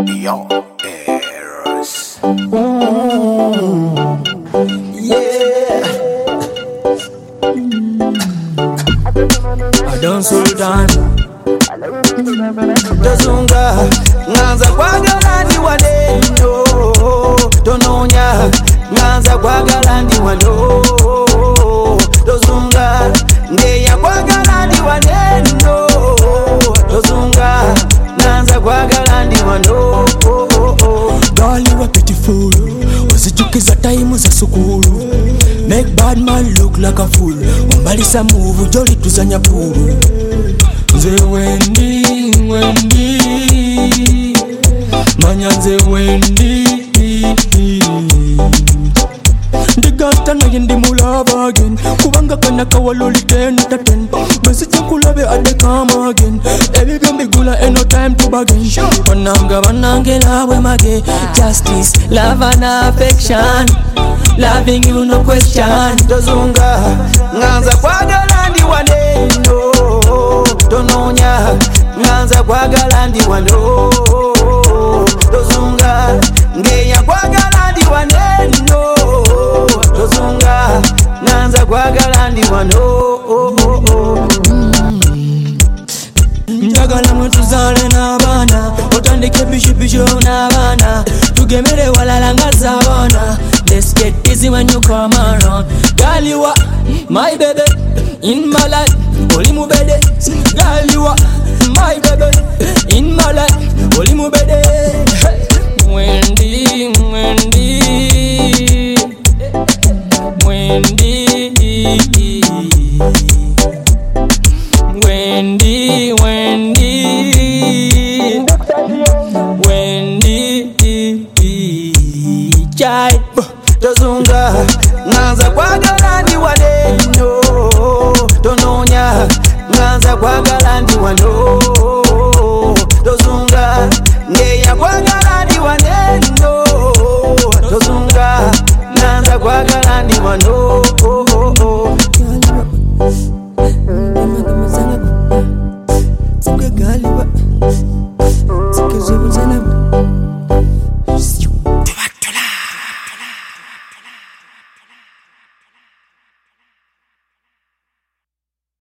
Yo, Eros. Yeah. Adon Sultan Tazunga Nganza kwagala ndi wadendo Tononya Nganza kwagala ndi wado Tozunga Ngeya kwagala ndi wadendo Tozunga Nganza kwagala ndi wado Girl, you are beautiful. Usichukiza time za sukulu. Make bad man look like a fool. Umbalisa move, jolly tuzanya puru. Nze Wendy, Wendy. Manya nze Wendy. Ndigata na yendi mulava again. Kubanga kana kawaloli 10 Besi chankulabe ade come again. Every gambi gula ain't no time to bargain. Wanange lawe mage. Justice, love and affection. Loving you no question. Tozunga Nganza kwagala ndi wadendo Tononya Nganza kwagala ndi wado Tozunga Ngeya kwagala ndi wadendo Tozunga Nganza kwagala ndi wado Njagala mwetuzale n'abaana otandike bishipisho n'abaana tugemere walala nga z'abaana. Let's get busy when you come around. Girl, you are my baby in my life. Oli mu bede. Girl, you are my baby in my life. Oli mu bede. Wendy, Wendy, Wendy, Wendy, Wendy, Wendy, child. Tozunga Nganza kwagala ndi wadendo Tononya Nganza kwagala ndi wado Tozunga Ngeya kwagala ndi wadendo Tozunga Nganza kwagala ndi wado Girl, you are